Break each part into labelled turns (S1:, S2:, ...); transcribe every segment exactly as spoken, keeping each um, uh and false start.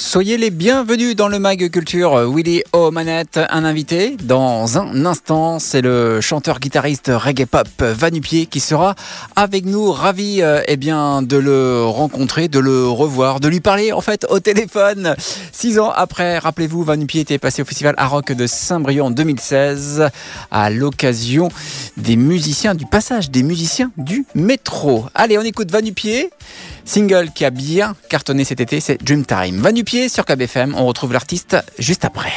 S1: Soyez les bienvenus dans le Mag Culture. Willy aux manettes, un invité. Dans un instant, c'est le chanteur-guitariste reggae pop Va-Nu-Pieds qui sera avec nous. Ravi euh, eh bien, de le rencontrer, de le revoir, de lui parler en fait au téléphone. Six ans après, rappelez-vous, Va-Nu-Pieds était passé au festival Aroc de Saint-Brieuc en deux mille seize à l'occasion des musiciens, du passage des musiciens du métro. Allez, on écoute Va-Nu-Pieds. Single qui a bien cartonné cet été, c'est Dreamtime. Va-Nu-Pieds sur K B F M, on retrouve l'artiste juste après.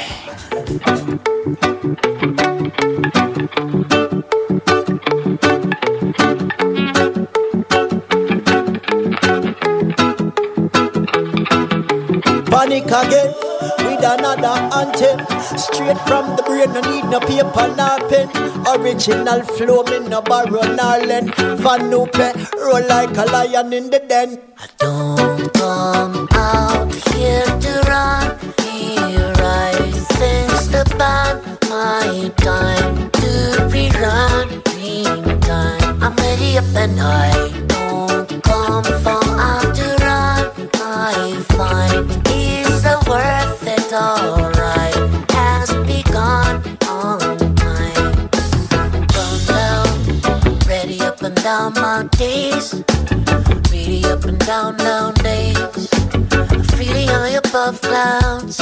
S2: Panic again with another anthem. Straight from the brain, no need no paper nor pen. Original flow, me no borrow nor lend. Va-Nu-Pieds roll like a lion in the den.
S3: I don't come out here to run. Here I sense the band. My time to rerun. Meantime, I'm ready up and I don't come for out to run. I find is the worth it alright. Has begun on time. Run down, ready up and down my days. Ready up and down, down days. Feeling high above clouds.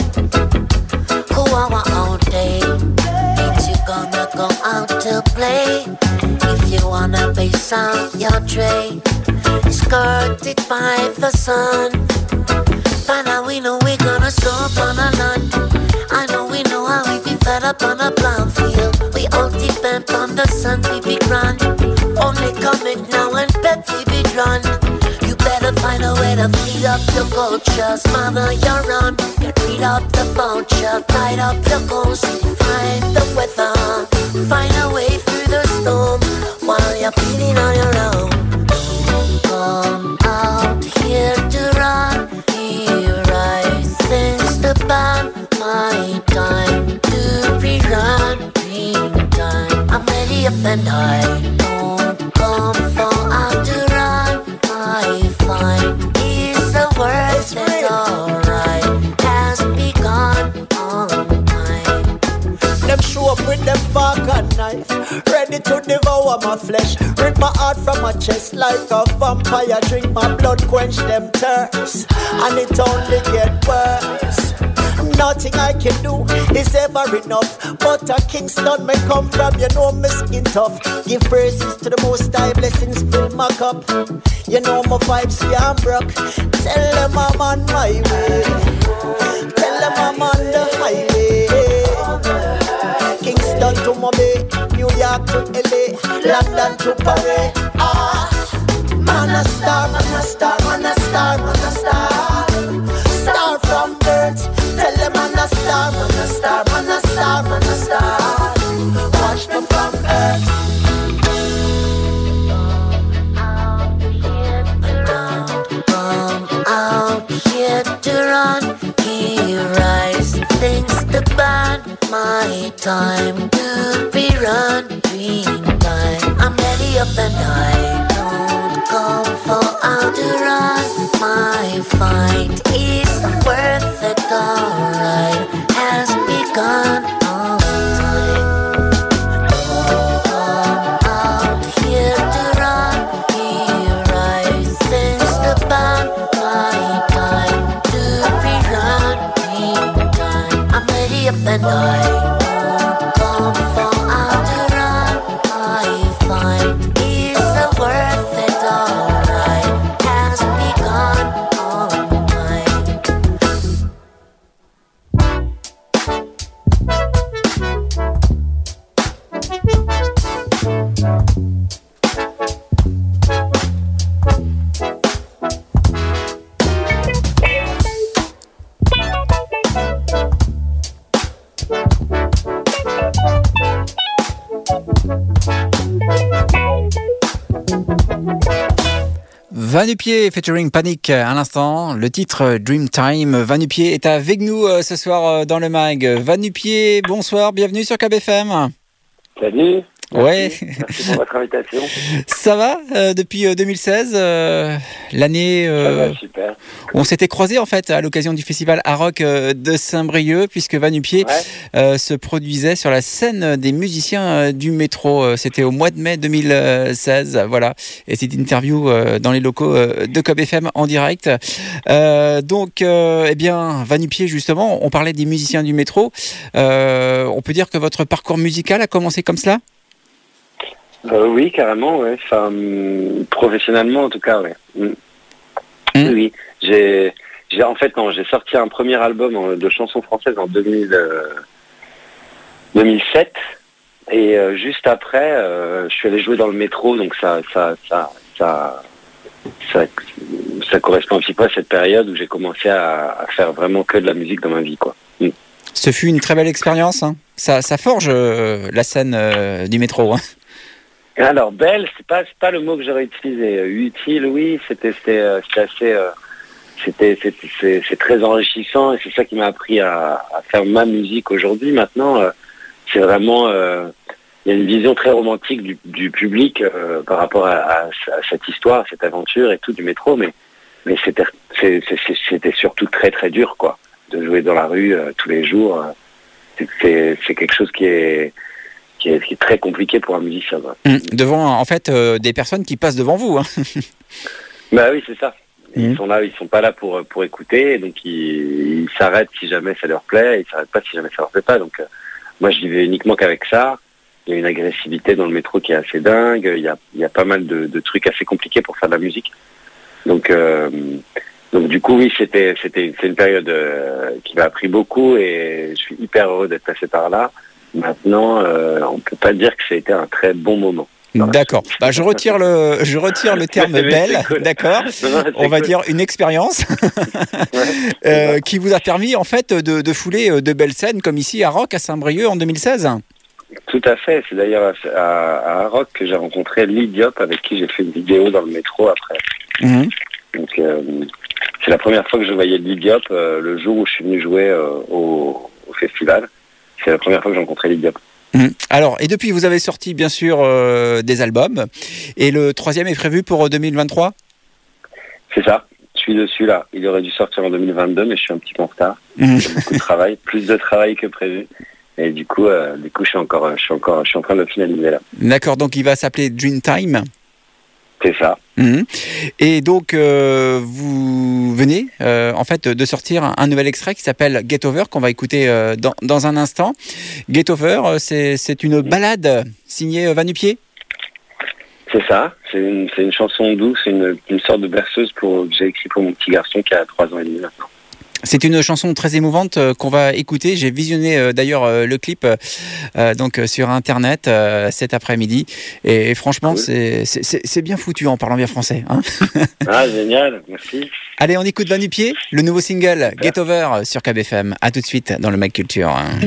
S3: Go out all day. Ain't you gonna go out to play? If you wanna bass out your tray, skirted by the sun. By now we know we're gonna stop on a land. I know we know how we be fed up on a plow field. We all depend on the sun, we be grand. Only comment now and bet we be drawn. You better find a way to feed up your culture. Smother your run, get rid of the vulture. Light up your goals, find the weather. Find a way through the storm while you're bleeding on your own. Come out here to run. Here I sense the band. My time to rerun. Meantime, I'm ready up and I don't come for out to run. I find is the worst that's alright. Has begun on time.
S2: Them show up with them fork and knife, ready to devour my flesh. Rip my heart from my chest like a vampire. Drink my blood, quench them thirst, and it only get worse. Nothing I can do is ever enough. But a Kingston may come from, you know my skin tough. Give praises to the Most High, blessings fill my cup. You know my vibes can't broke. Tell them I'm on my way. Tell them I'm on the highway. Kingston to Mobay, New York to L A, London to Paris. Ah, man a star, man a star, man a star, man a star. Star from birth. Tell them I'm a star, man a star, man a star, man a star. Watch me from earth.
S3: Come out here to run. Here rise things to ban. My time to rerun. Dream time. I'm ready up and I don't come for out to run. My fight is worth it, alright. Has begun on time. Come out here to run. Here I sense the band. My time to rerun. Meantime, I'm ready up and I don't come for out to run. I find is the worth it, alright. Has begun on time.
S1: Va-Nu-Pieds featuring Panic à l'instant, le titre Dreamtime. Va-Nu-Pieds est avec nous euh, ce soir euh, dans le mag. Va-Nu-Pieds, bonsoir, bienvenue sur K B F M.
S4: Salut.
S1: Ouais.
S4: Merci pour votre invitation.
S1: Ça va euh, depuis euh, deux mille seize, euh, l'année
S4: Ça
S1: euh,
S4: va, super.
S1: on s'était croisés en fait à l'occasion du festival Aroc euh, de Saint-Brieuc, puisque Va-Nu-Pied
S4: Ouais.
S1: euh, se produisait sur la scène des musiciens euh, du métro. Euh, C'était au mois de mai deux mille seize, voilà. Et c'est une interview euh, dans les locaux euh, de Cob F M en direct. Euh, donc, euh, eh bien, Va-Nu-Pied justement, on parlait des musiciens du métro. Euh, on peut dire que votre parcours musical a commencé comme cela ?
S4: Euh, oui, carrément, ouais. Enfin, hum, professionnellement, en tout cas, ouais. Mm.
S1: Mm.
S4: Oui, oui. J'ai, j'ai, en fait, non, j'ai sorti un premier album en- de chansons françaises en deux mille, euh, deux mille sept. Et euh, juste après, euh, je suis allé jouer dans le métro, donc ça, ça, ça, ça, ça, ça correspond un petit peu à cette période où j'ai commencé à, à faire vraiment que de la musique dans ma vie, quoi. Mm.
S1: Ce fut une très belle expérience. Hein. Ça, ça forge euh, la scène euh, du métro. Hein.
S4: Alors belle, c'est pas c'est pas le mot que j'aurais utilisé. Euh, Utile, oui, c'était c'était euh, c'était assez euh, c'était c'était c'est, c'est très enrichissant et c'est ça qui m'a appris à, à faire ma musique aujourd'hui. Maintenant, euh, c'est vraiment euh, il y a une vision très romantique du, du public euh, par rapport à, à, à cette histoire, à cette aventure et tout du métro, mais mais c'était c'est, c'est, c'est- c'était surtout très très dur, quoi, de jouer dans la rue euh, tous les jours. euh, c'est, c'est c'est quelque chose qui est qui est, qui est très compliqué pour un musicien. quoi.
S1: Hum, Devant, en fait, euh, des personnes qui passent devant vous. Hein.
S4: Bah oui, c'est ça. Ils
S1: Mhm.
S4: sont là, ils sont pas là pour pour écouter, et donc ils ils s'arrêtent si jamais ça leur plaît, et ils s'arrêtent pas si jamais ça leur plaît pas. Donc euh, moi, je vivais uniquement qu'avec ça. Il y a une agressivité dans le métro qui est assez dingue. Il y a il y a pas mal de, de trucs assez compliqués pour faire de la musique. Donc euh, donc du coup, oui, c'était c'était c'est une période euh, qui m'a appris beaucoup, et je suis hyper heureux d'être passé par là. Maintenant, euh, on peut pas dire que ça a été un très bon moment.
S1: D'accord. Bah, je retire le, je retire le terme
S4: Mais c'est
S1: belle.
S4: cool.
S1: D'accord.
S4: Non, non, c'est
S1: On va
S4: cool.
S1: dire une expérience
S4: Ouais.
S1: euh, qui vous a permis en fait de, de fouler de belles scènes comme ici à Rock à Saint-Brieuc en deux mille seize.
S4: Tout à fait. C'est d'ailleurs à, à, à Rock que j'ai rencontré Lee Diop, avec qui j'ai fait une vidéo dans le métro après.
S1: Mhm.
S4: Donc euh, c'est la première fois que je voyais Lee Diop euh, le jour où je suis venu jouer euh, au, au festival. C'est la première fois que j'ai rencontré Lee Diop.
S1: Mhm. Alors, et depuis, vous avez sorti bien sûr euh, des albums. Et le troisième est prévu pour deux mille vingt-trois.
S4: C'est ça. Je suis dessus là. Il aurait dû sortir en deux mille vingt-deux, mais je suis un petit peu en retard.
S1: Mhm.
S4: J'ai beaucoup de travail, plus de travail que prévu. Et du coup, euh, du coup, je suis encore, je suis encore, je suis en train de le finaliser là.
S1: D'accord, donc il va s'appeler Dreamtime.
S4: C'est ça.
S1: Mhm. Et donc, euh, vous venez euh, en fait de sortir un, un nouvel extrait qui s'appelle Get Over, qu'on va écouter euh, dans, dans un instant. Get Over, euh, c'est, c'est une balade signée euh, Va-Nu-Pied.
S4: C'est ça. C'est une, c'est une chanson douce, une, une sorte de berceuse pour, que j'ai écrit pour mon petit garçon qui a trois ans et demi maintenant.
S1: C'est une chanson très émouvante euh, qu'on va écouter. J'ai visionné euh, d'ailleurs euh, le clip euh, donc euh, sur internet euh, cet après-midi et, et franchement
S4: Cool.
S1: c'est, c'est, c'est, c'est bien foutu en parlant bien français. Hein.
S4: Ah, génial. Merci.
S1: Allez, on écoute Va-Nu-Pied, le nouveau single Get Over sur K B F M. À tout de suite dans le Mag Culture.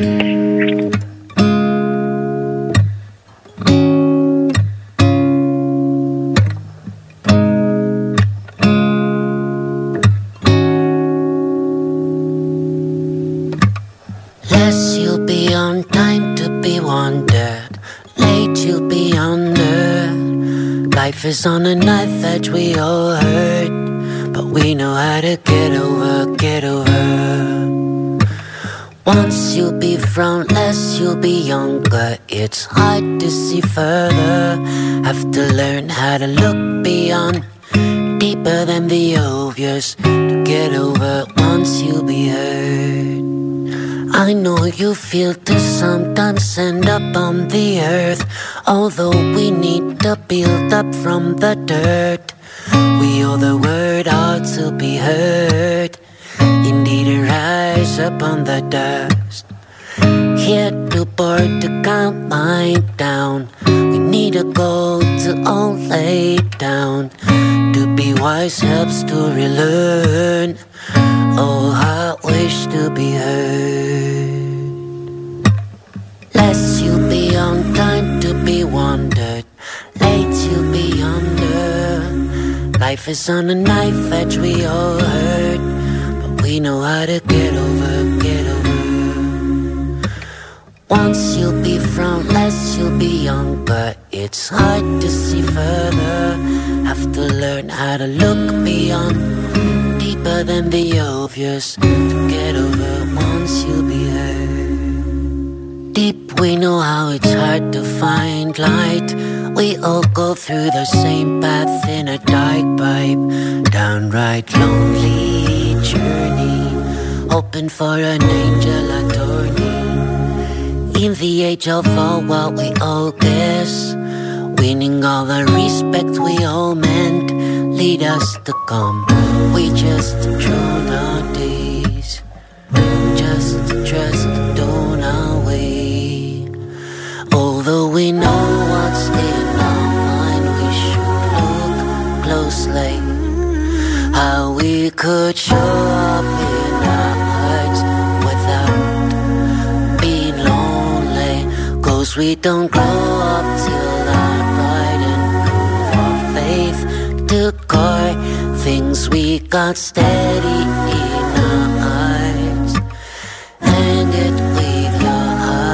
S3: Less you'll be on time to be wondered. Late you'll be under. Life is on a knife edge, we all hurt. But we know how to get over, get over. Once you'll be frontless, you'll be younger. It's hard to see further. Have to learn how to look beyond, deeper than the obvious. To get over once you'll be hurt. I know you feel to sometimes end up on the earth. Although we need to build up from the dirt, we owe the word out to be heard. Indeed, rise up on the dust. Here to board to count mine down. We need a goal to all lay down. To be wise helps to relearn. Oh, I wish to be heard. Less you'll be on time to be wondered. Late you'll be under. Life is on a knife edge, we all hurt. But we know how to get over, get over. Once you'll be frontless, you'll be young, but it's hard to see further. Have to learn how to look beyond, deeper than the obvious, to get over once you'll be hurt. Deep we know how it's hard to find light. We all go through the same path in a dark pipe. Downright lonely journey, hoping for an angel attorney. In the age of all what we all guess, winning all the respect we all meant, lead us to come. We just drown our days, just trust on our way. Although we know what's in our mind, we should look closely. How we could show up in our hearts without being lonely. Cause we don't grow up till our pride and prove our faith to core. Things we got steady in our hearts. Hang it with your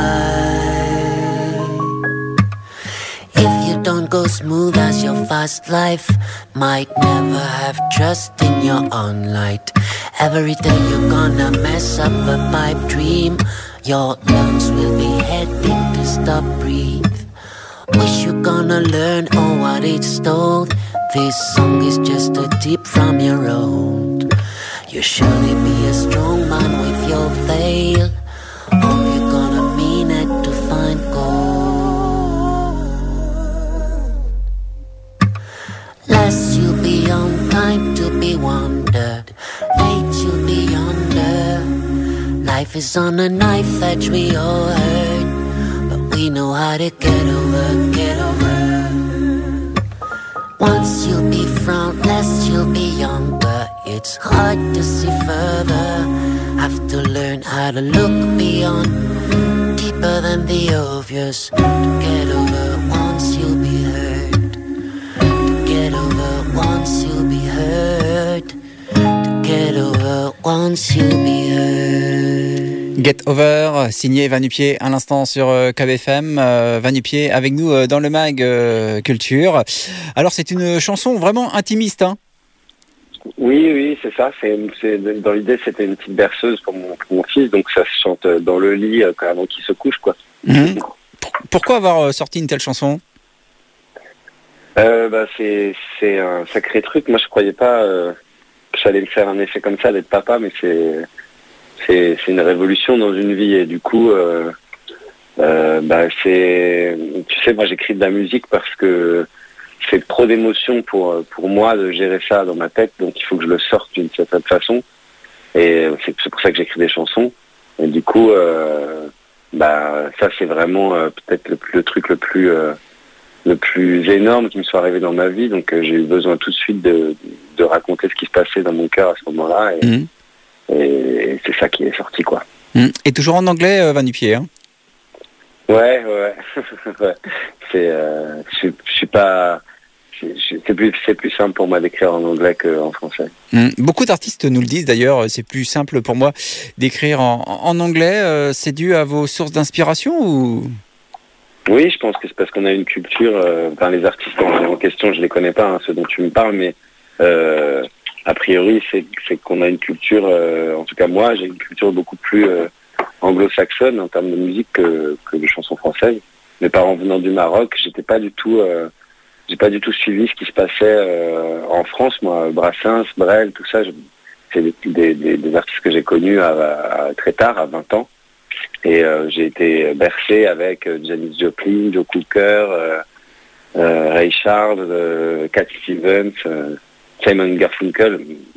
S3: heart. If you don't go smooth as your fast life, might never have trust in your own light. Every day you're gonna mess up a pipe dream. Your lungs will be heading to stop breathe. Wish you're gonna learn all what it's told. This song is just a tip from your road. You'll surely be a strong man with your veil. Hope you're gonna mean it to find gold. Last you'll be on time to be wondered. Late you'll be yonder. Life is on a knife edge, we all hurt, but we know how to get over, get over. Once you'll be frontless, you'll be younger. It's hard to see further. Have to learn how to look beyond, deeper than the obvious. To get over once you'll be hurt. To get over once you'll be hurt. To get over once you'll be hurt.
S1: Get Over, signé Vanupier à l'instant sur K B F M. Euh, Vanupier avec nous euh, dans le mag euh, Culture. Alors c'est une chanson vraiment intimiste, hein?
S4: Oui, oui, c'est ça. C'est, c'est, dans l'idée, c'était une petite berceuse pour mon, pour mon fils, donc ça se chante dans le lit euh, avant qu'il se couche, quoi.
S1: Mmh. Pourquoi avoir sorti une telle chanson?
S4: euh, bah, c'est, c'est un sacré truc. Moi, je croyais pas euh, que ça allait me faire un effet comme ça d'être papa, mais c'est... C'est, c'est une révolution dans une vie et du coup, euh, euh, bah c'est, tu sais, moi j'écris de la musique parce que c'est trop d'émotions pour pour moi de gérer ça dans ma tête, donc il faut que je le sorte d'une certaine façon et c'est, c'est pour ça que j'écris des chansons et du coup, euh, bah ça c'est vraiment euh, peut-être le, le truc le plus euh, le plus énorme qui me soit arrivé dans ma vie, donc euh, j'ai eu besoin tout de suite de de raconter ce qui se passait dans mon cœur à ce moment-là et mmh. Et c'est ça qui est sorti, quoi.
S1: Mmh. Et toujours en anglais, euh, Vanupier, hein?
S4: Ouais, ouais. ouais. C'est, euh, je, je suis pas. Je, je, c'est plus, c'est plus simple pour moi d'écrire en anglais qu'en français.
S1: Mmh. Beaucoup d'artistes nous le disent d'ailleurs. C'est plus simple pour moi d'écrire en, en anglais. Euh, c'est dû à vos sources d'inspiration ou?
S4: Oui, je pense que c'est parce qu'on a une culture. Euh, enfin, les artistes en, en question, je les connais pas, hein, ceux dont tu me parles, mais. Euh, A priori, c'est, c'est qu'on a une culture, euh, en tout cas moi, j'ai une culture beaucoup plus euh, anglo-saxonne en termes de musique que, que de chansons françaises. Mes parents venant du Maroc, j'étais pas du tout, euh, j'ai pas du tout suivi ce qui se passait euh, en France. Moi, Brassens, Brel, tout ça, je, c'est des, des, des, des artistes que j'ai connus à, à, très tard, à vingt ans. Et euh, j'ai été bercé avec euh, Janis Joplin, Joe Cooker, euh, euh, Ray Charles, euh, Cat Stevens. Euh, Simon Garfunkel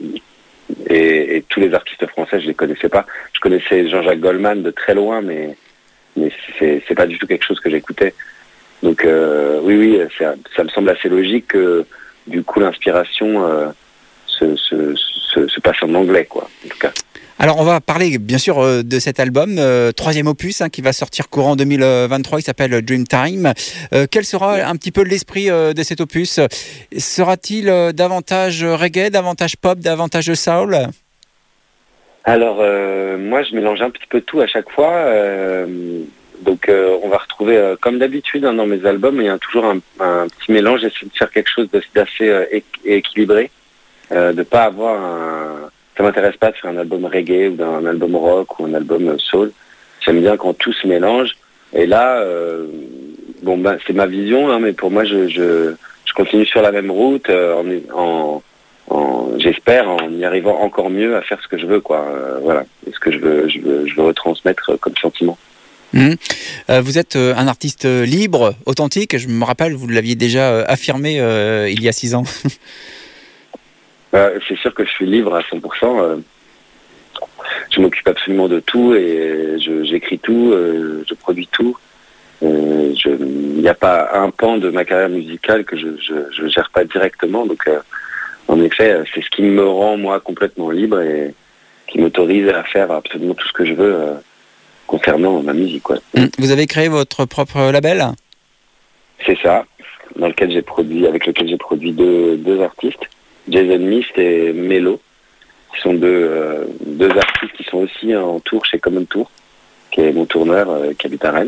S4: et, et tous les artistes français, je les connaissais pas. Je connaissais Jean-Jacques Goldman de très loin, mais mais c'est c'est pas du tout quelque chose que j'écoutais. Donc euh, oui, oui, c'est, ça me semble assez logique que du coup l'inspiration euh, se, se, se, se passe en anglais, quoi. En tout cas.
S1: Alors on va parler bien sûr de cet album, euh, troisième opus hein, qui va sortir courant deux mille vingt-trois, il s'appelle Dreamtime. Euh, quel sera un petit peu l'esprit euh, de cet opus? Sera-t-il euh, davantage reggae, davantage pop, davantage soul?
S4: Alors euh, moi je mélange un petit peu tout à chaque fois. Euh, donc euh, on va retrouver, euh, comme d'habitude hein, dans mes albums, il y a toujours un, un petit mélange. J'essaie de faire quelque chose d'assez euh, équilibré, euh, de pas avoir un... Ça m'intéresse pas de faire un album reggae ou un album rock ou un album soul. J'aime bien quand tout se mélange. Et là, euh, bon ben c'est ma vision, hein, mais pour moi, je, je, je continue sur la même route, euh, en, en, en j'espère en y arrivant encore mieux à faire ce que je veux, quoi. Euh, voilà, ce que je veux, je veux, je veux retransmettre comme sentiment.
S1: Mmh. Euh, vous êtes euh, un artiste libre, authentique. Je me rappelle, vous l'aviez déjà euh, affirmé euh, il y a six ans.
S4: euh, c'est sûr que je suis libre à cent pour cent. Euh, je m'occupe absolument de tout et je, j'écris tout, euh, je produis tout. Euh, je, il n'y a pas un pan de ma carrière musicale que je ne gère pas directement. Donc, euh, en effet, c'est ce qui me rend moi complètement libre et qui m'autorise à faire absolument tout ce que je veux. Euh, concernant ma musique, quoi.
S1: Vous avez créé votre propre label ?
S4: C'est ça, dans lequel j'ai produit, avec lequel j'ai produit deux, deux artistes, Jason Mist et Melo, qui sont deux, euh, deux artistes qui sont aussi en tour chez Common Tour, qui est mon tourneur euh, qui habite à Rennes.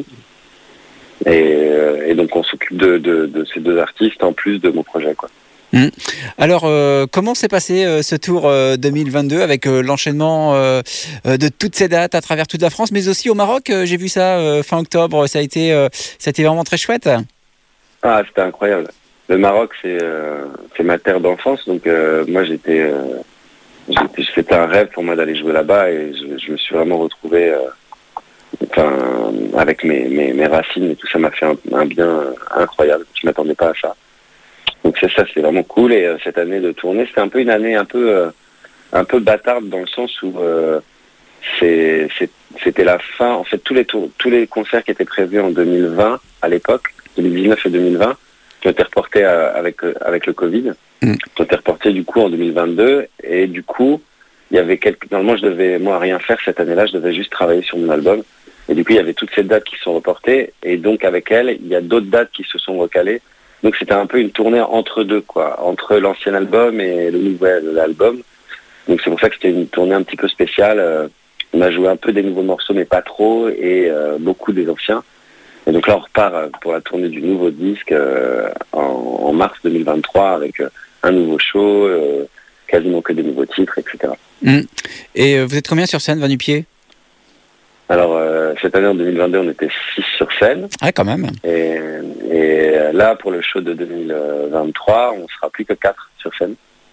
S4: Et, euh, et donc on s'occupe de, de, de ces deux artistes en plus de mon projet, quoi.
S1: Mmh. Alors, euh, comment s'est passé euh, ce tour euh, deux mille vingt-deux avec euh, l'enchaînement euh, de toutes ces dates à travers toute la France, mais aussi au Maroc? euh, J'ai vu ça euh, fin octobre, ça a été, euh, ça a été vraiment très chouette.
S4: Ah, c'était incroyable. Le Maroc, c'est euh, c'est ma terre d'enfance, donc euh, moi j'étais, euh, j'étais, c'était un rêve pour moi d'aller jouer là-bas et je, je me suis vraiment retrouvé, euh, enfin, avec mes, mes, mes racines et tout ça m'a fait un, un bien incroyable. Je m'attendais pas à ça. Donc c'est ça, c'est vraiment cool. Et euh, cette année de tournée, c'était un peu une année un peu, euh, un peu bâtarde dans le sens où euh, c'est, c'est, c'était la fin. En fait, tous les tours, tous les concerts qui étaient prévus en deux mille vingt à l'époque, deux mille dix-neuf et deux mille vingt, qui ont été reportés à, avec euh, avec le Covid, mmh. qui ont été reportés du coup en deux mille vingt-deux. Et du coup, il y avait quelques. Normalement, je devais moi rien faire cette année-là. Je devais juste travailler sur mon album. Et du coup, il y avait toutes ces dates qui sont reportées. Et donc avec elles, il y a d'autres dates qui se sont recalées. Donc c'était un peu une tournée entre deux, quoi, entre l'ancien album et le nouvel album. Donc c'est pour ça que c'était une tournée un petit peu spéciale. Euh, on a joué un peu des nouveaux morceaux, mais pas trop, et euh, beaucoup des anciens. Et donc là, on repart pour la tournée du nouveau disque euh, en, en mars deux mille vingt-trois avec euh, un nouveau show, euh, quasiment que des nouveaux titres, et cetera. Mmh.
S1: Et vous êtes combien sur scène, Va-Nu-Pieds ?
S4: Alors, euh, cette année, en deux mille vingt-deux, on était six sur scène.
S1: Ah, quand même.
S4: Et, et là, pour le show de deux mille vingt-trois, on sera plus que quatre sur scène.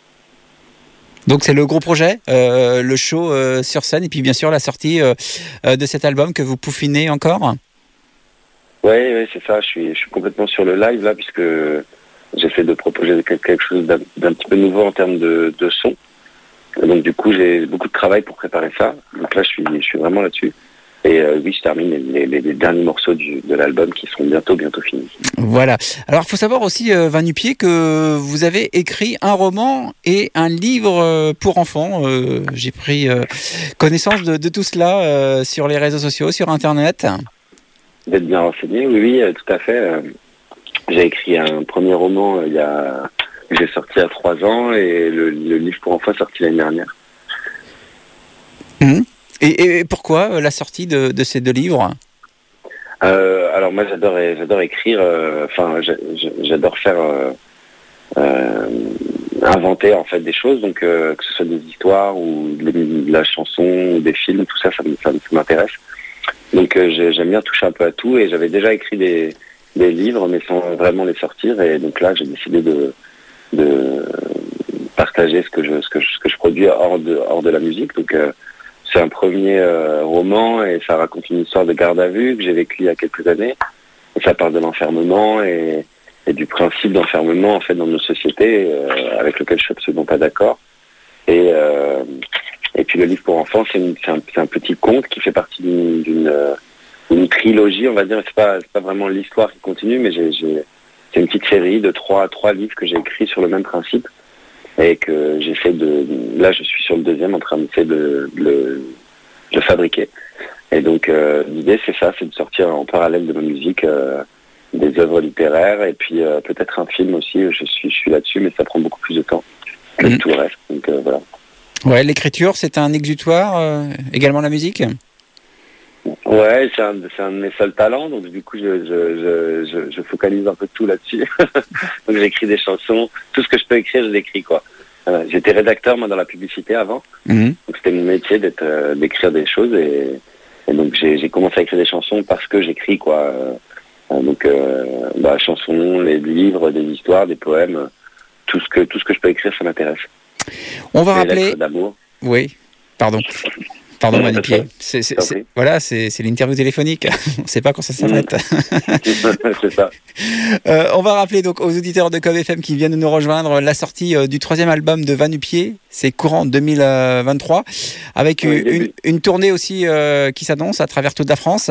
S1: Donc, c'est le gros projet, euh, le show euh, sur scène, et puis bien sûr, la sortie euh, de cet album que vous peaufinez encore.
S4: Oui, ouais, c'est ça. Je suis, je suis complètement sur le live, là, puisque j'essaie de proposer quelque chose d'un, d'un petit peu nouveau en termes de, de son. Et donc, du coup, j'ai beaucoup de travail pour préparer ça. Donc là, je suis, je suis vraiment là-dessus. Et euh, oui, je termine les, les, les derniers morceaux du, de l'album qui seront bientôt, bientôt finis.
S1: Voilà. Alors, il faut savoir aussi, euh, Va-Nu-Pieds, que vous avez écrit un roman et un livre euh, pour enfants. Euh, j'ai pris euh, connaissance de, de tout cela euh, sur les réseaux sociaux, sur Internet.
S4: Vous êtes bien renseigné, oui, oui, euh, tout à fait. Euh, j'ai écrit un premier roman euh, il y a, j'ai sorti il y a trois ans et le, le livre pour enfants est sorti l'année dernière.
S1: Mmh. Et, et pourquoi la sortie de, de ces deux livres ?
S4: euh, Alors moi j'adore, j'adore écrire, enfin euh, j'adore faire, euh, euh, inventer en fait des choses, donc euh, que ce soit des histoires ou de, de la chanson ou des films, tout ça, ça, ça, ça m'intéresse. Donc euh, j'aime bien toucher un peu à tout et j'avais déjà écrit des, des livres mais sans vraiment les sortir et donc là j'ai décidé de, de partager ce que je, ce que je, ce que je produis hors de, hors de la musique. Donc euh, c'est un premier euh, roman et ça raconte une histoire de garde à vue que j'ai vécue il y a quelques années. Et ça parle de l'enfermement et, et du principe d'enfermement en fait dans nos sociétés euh, avec lequel je suis absolument pas d'accord. Et, euh, et puis le livre pour enfants, c'est, une, c'est, un, c'est un petit conte qui fait partie d'une, d'une, d'une trilogie, on va dire. C'est pas, c'est pas vraiment l'histoire qui continue, mais j'ai, j'ai, c'est une petite série de trois, trois livres que j'ai écrits sur le même principe. Et que j'essaie de... Là, je suis sur le deuxième en train d'essayer de, de, de le fabriquer. Et donc, euh, l'idée, c'est ça, c'est de sortir en parallèle de ma musique euh, des œuvres littéraires et puis euh, peut-être un film aussi. Je suis, je suis là-dessus, mais ça prend beaucoup plus de temps que mmh. tout le reste. Donc, euh, voilà.
S1: Ouais, l'écriture, c'est un exutoire, euh, également la musique ?
S4: Ouais, c'est un, c'est un de mes seuls talents, donc du coup, je, je, je, je focalise un peu tout là-dessus. Donc j'écris des chansons, tout ce que je peux écrire, je l'écris, quoi. Euh, j'étais rédacteur, moi, dans la publicité avant, mmh. donc c'était mon métier d'être, euh, d'écrire des choses, et, et donc j'ai, j'ai commencé à écrire des chansons parce que j'écris, quoi. Euh, donc, euh, bah, chansons, les livres, des histoires, des poèmes, tout ce que, tout ce que je peux écrire, ça m'intéresse.
S1: On va
S4: des
S1: rappeler...
S4: lettres d'amour.
S1: Oui, pardon. Pardon, Vanupier. C'est, c'est, c'est, voilà, c'est, c'est l'interview téléphonique. On ne sait pas quand ça s'arrête.
S4: C'est ça.
S1: Euh, on va rappeler donc aux auditeurs de Cob F M qui viennent de nous rejoindre la sortie euh, du troisième album de Vanupier. C'est courant deux mille vingt-trois, avec oui, une, une, une tournée aussi euh, qui s'annonce à travers toute la France.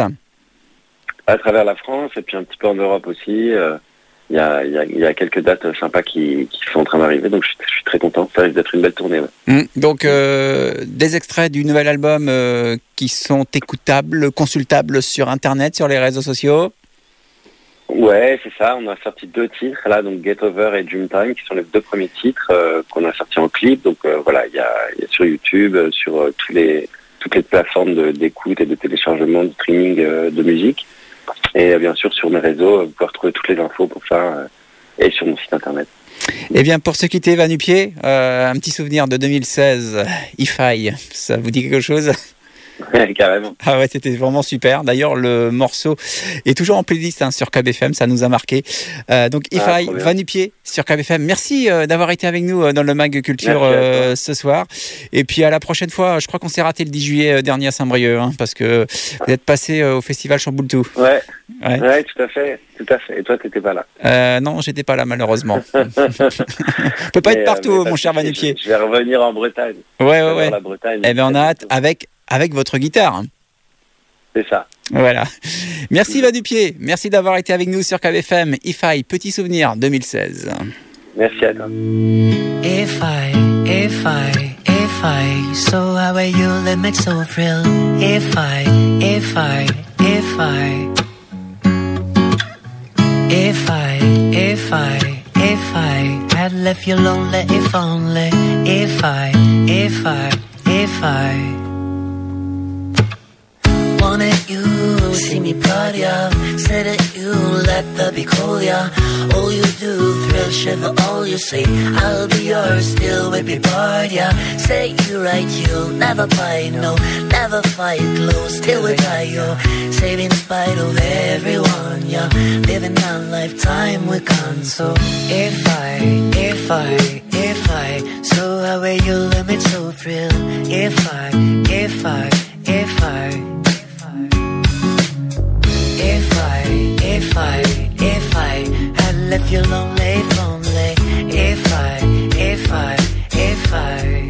S4: À travers la France et puis un petit peu en Europe aussi. Euh... Il y, a, il, y a, il y a quelques dates sympas qui, qui sont en train d'arriver, donc je suis, je suis très content. Ça risque d'être une belle tournée. Ouais.
S1: Mmh, donc, euh, des extraits du nouvel album euh, qui sont écoutables, consultables sur Internet, sur les réseaux sociaux.
S4: Ouais, c'est ça. On a sorti deux titres, là, donc Get Over et Dreamtime, qui sont les deux premiers titres euh, qu'on a sortis en clip. Donc euh, voilà, il y a, il y a sur YouTube, euh, sur euh, tous les, toutes les plateformes de, d'écoute et de téléchargement, de streaming euh, de musique. Et bien sûr, sur mes réseaux, vous pouvez retrouver toutes les infos pour ça euh, et sur mon site internet.
S1: Eh bien, pour se quitter, Vanupier, euh, un petit souvenir de deux mille seize, If I, ça vous dit quelque chose ?
S4: Carrément.
S1: Ah ouais, c'était vraiment super. D'ailleurs, le morceau est toujours en playlist hein, sur Cob F M, ça nous a marqué. Euh, donc, If ah, I, Vanupier sur Cob F M. Merci euh, d'avoir été avec nous euh, dans le Mag Culture euh, ce soir. Et puis à la prochaine fois. Je crois qu'on s'est raté le dix juillet dernier à Saint-Brieuc, hein, parce que vous êtes passé euh, au festival Chamboultou.
S4: Ouais. ouais, ouais, tout à fait, tout à fait. Et toi, t'étais pas là.
S1: Euh, non, j'étais pas là malheureusement. On peut pas mais, être partout, euh, mon cher Vanupier.
S4: Je, je vais revenir en Bretagne.
S1: Ouais, ouais, ouais.
S4: La Bretagne.
S1: Eh bien, on a hâte avec. Avec votre guitare.
S4: C'est ça.
S1: Voilà. Merci Vanupier. Merci d'avoir été avec nous sur Cob F M. If I, petit souvenir deux mille seize.
S4: Merci à toi.
S5: If I, if I, if I, so how are you limit so thrill? If I, if I, if I, if I, if I, if I had left you lonely, if only, if I, if I, if I. Wanted you, see me proud, yeah. Said that you let the be cool, yeah. All you do, thrill, shiver, all you say. I'll be yours, still will be barred, yeah. Say you right, you'll never fight, no. Never fight, close, still we die, yo. Save in spite of everyone, yeah. Living our lifetime, we're gone, so. If I, if I, if I, so how will you limit so thrill? If I, if I, if I. If I, if I, if I had left you lonely, lonely. If I, if I, if I,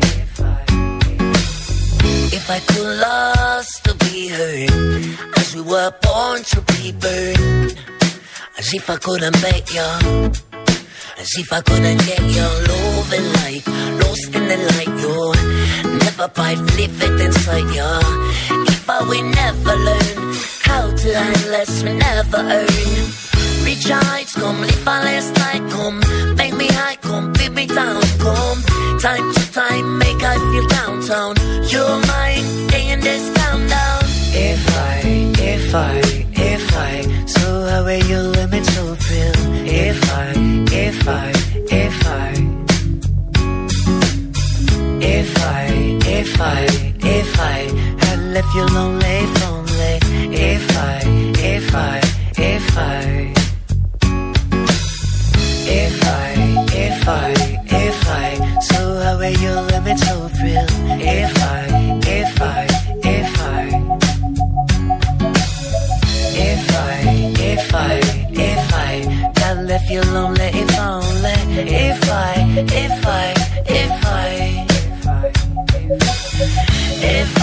S5: if I could lost to be heard, as we were born to be burned, as if I couldn't make you, as if I couldn't get your love and light, lost in the light, yo. Never by live it inside you. If I will never learn how to earn less, we never earn. Reach heights, come live my last night, come make me high, come beat me down, come time to time, make I feel downtown. You're mine, day in this countdown. If I, if I, if I, so how will you limit so thrill? If I, if I, if I, if I, if I, if I had left you lonely, lonely. If I, if I, if I, if I, if I, if I, so how will you limit so thrill? If I, if I, if I, if I, if I, if I, had left you lonely, if only. If I, if I, if I, if I, if I.